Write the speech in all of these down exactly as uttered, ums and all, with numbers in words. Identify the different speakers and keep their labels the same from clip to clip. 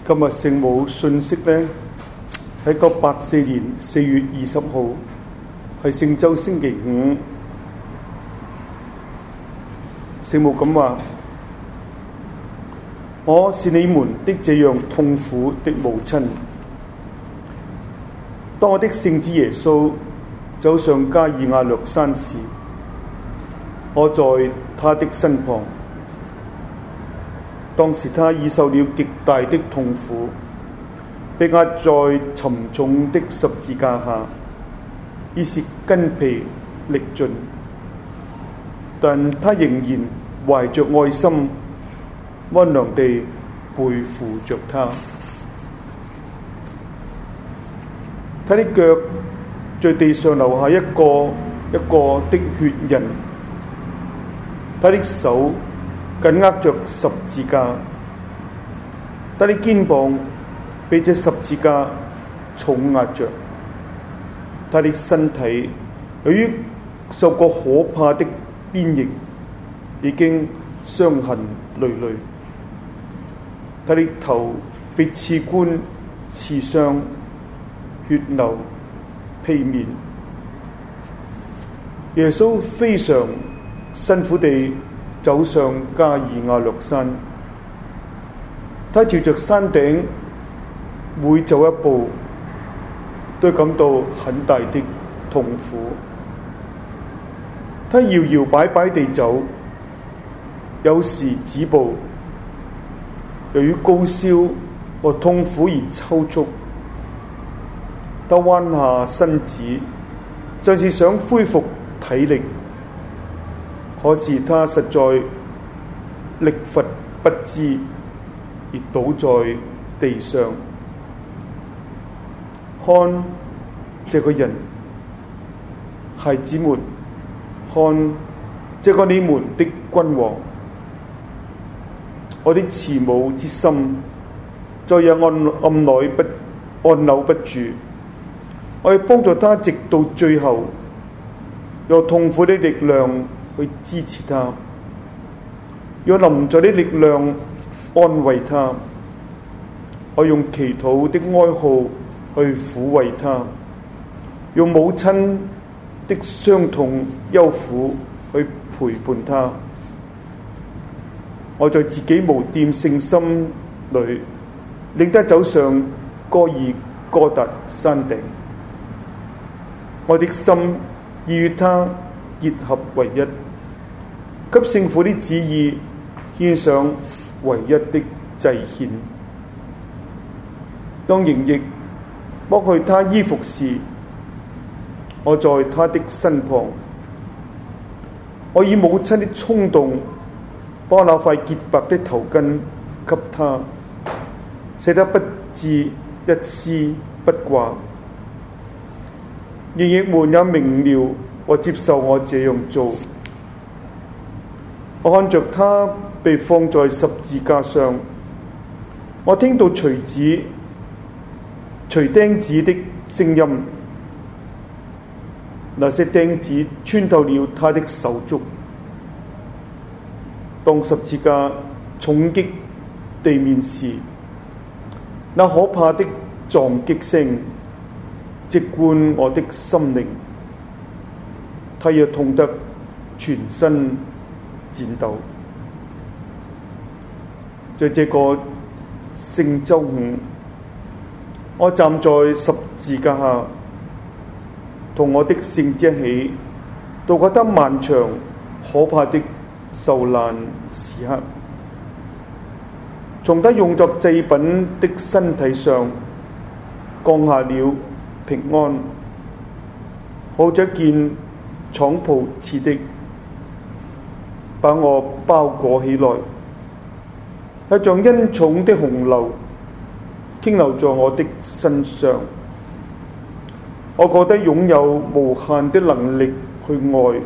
Speaker 1: 今日聖母信息呢，喺一九八四年四月二十號，係聖週星期五。聖母咁話：我是你們的這樣痛苦的母親。當我的聖子耶穌走上加爾亞略山時，我在他的身旁。當時他已受了極大的痛苦，被壓在沉重的十字架下，已是筋疲力盡，但他仍然懷着愛心，溫良地背負着他。他的腳在地上留下一個一個的血印，他的手緊握着十字架，他的肩膀被這十字架重壓着，他的身體由於受過可怕的鞭刑，已經傷痕累累，他的頭被刺冠刺傷，血流披面。耶穌非常辛苦地走上加爾亞略山，他朝着山頂，每走一步都感到很大的痛苦。他搖搖擺擺地走，有時止步，由於高燒和痛苦而抽搐。他彎下身子，像是想恢復體力。可是他實在力乏不支，而倒在地上。看這個人，孩子們，看這個你們的君王。我的慈母之心再也按按捺不按捺不住，我要幫助他直到最後，用痛苦的力量去支持他，用臨在的力量安慰他。我用祈禱的哀號去撫慰他，用母親的傷痛憂苦去陪伴他。我在自己無玷聖心裏，令他走上哥爾哥達山頂。我的心已與他結合為一，給聖父的旨意獻上唯一的祭獻。當營役剝去他衣服時，我在他的身旁，我以母親的衝動把那塊潔白的頭巾給他，使他不致一絲不掛。營役們也明了我接受我這樣做。我看着他被放在十字架上，我聽到錘子、錘釘子的聲音，那些釘子穿透了他的手足。當十字架重擊地面時，那可怕的撞擊聲直貫我的心靈，他也痛得全身顫抖。在這個聖週五，我站在十字架下，同我的聖子一起度過得漫長可怕的受難時刻。從他用作祭品的身體上降下了平安，好像一件廠袍似的，把我包裹起來，係像恩寵的洪流傾流在我的身上。我覺得擁有無限的能力去愛，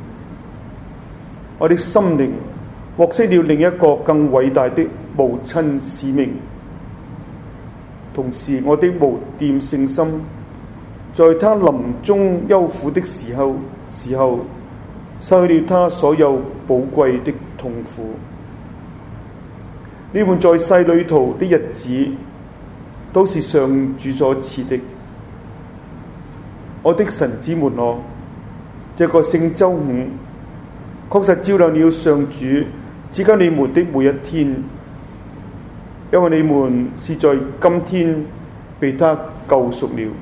Speaker 1: 我的心靈獲悉了另一個更偉大的母親使命。同時，我的無玷聖心在他臨終憂苦的時候時候失去了他所有寶貴的痛苦。 你們在世旅途的日子，都是上主所賜的。我的神子們啊，這個聖週五確實照亮了上主賜給你們的每一天，因為你們是在今天被他救贖了。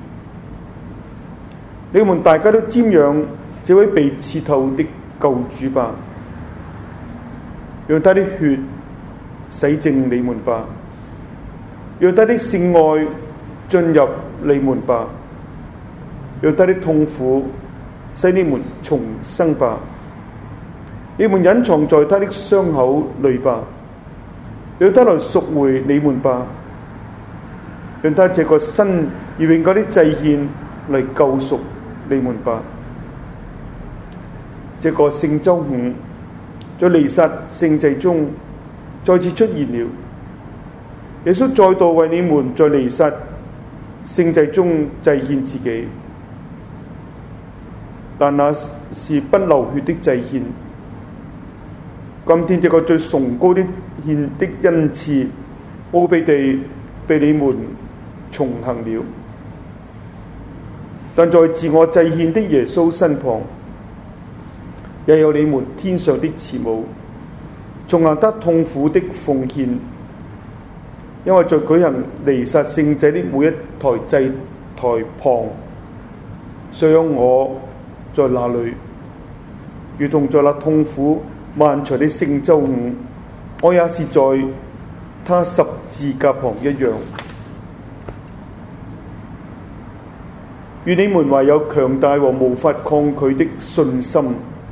Speaker 1: 你們大家都瞻仰這位被刺透的救主吧，讓他的血洗淨你們吧，讓他的聖愛進入你們吧，讓他的痛苦使你們重生吧。你們隱藏在他的傷口裏吧，讓他來贖回你們吧，讓他這個新而永久的祭獻嚟救贖你們吧。這個聖週五在彌撒聖祭中再次出現了，耶穌再度為你們在彌撒聖祭中祭獻自己，但那是不流血的祭獻。今天這個最崇高的獻的恩賜，奧秘地被你們重行了。但在自我祭獻的耶穌身旁，也有你們天上的慈母，重行得痛苦的奉獻。因為在舉行彌撒聖祭的每一台祭台旁，尚有我在那裏，如同在那痛苦漫長的聖週五，我也是在他十字架旁一樣。願你們懷有強大和無法抗拒的信心。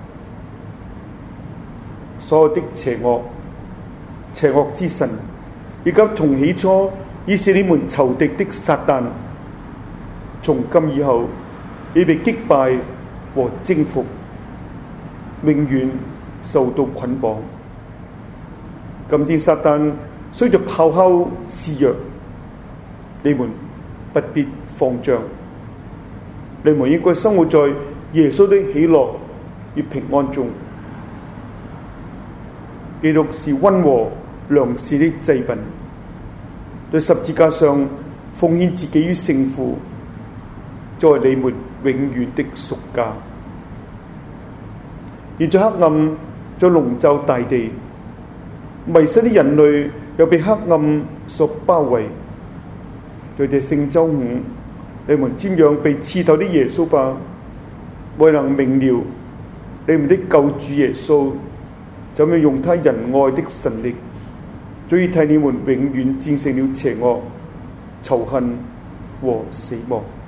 Speaker 1: 所有的邪惡、邪惡之神，以及從起初已是你們仇敵的撒旦，從今以後已被擊敗和征服，永遠受到捆綁。今天撒旦雖著咆哮肆虐，你們不必慌張。你們應該生活在耶穌的喜樂與平安中。基督是溫和良善的祭品，在十字架上奉獻自己於聖父，作為你們永遠的贖價。現在黑暗在籠罩大地，迷失的人類又被黑暗所包圍。在這聖週五，你們瞻仰被刺透的耶穌吧，未能明了你們的救主耶穌怎樣用他仁愛的神力，足以替你們永遠戰勝了邪惡、仇恨和死亡。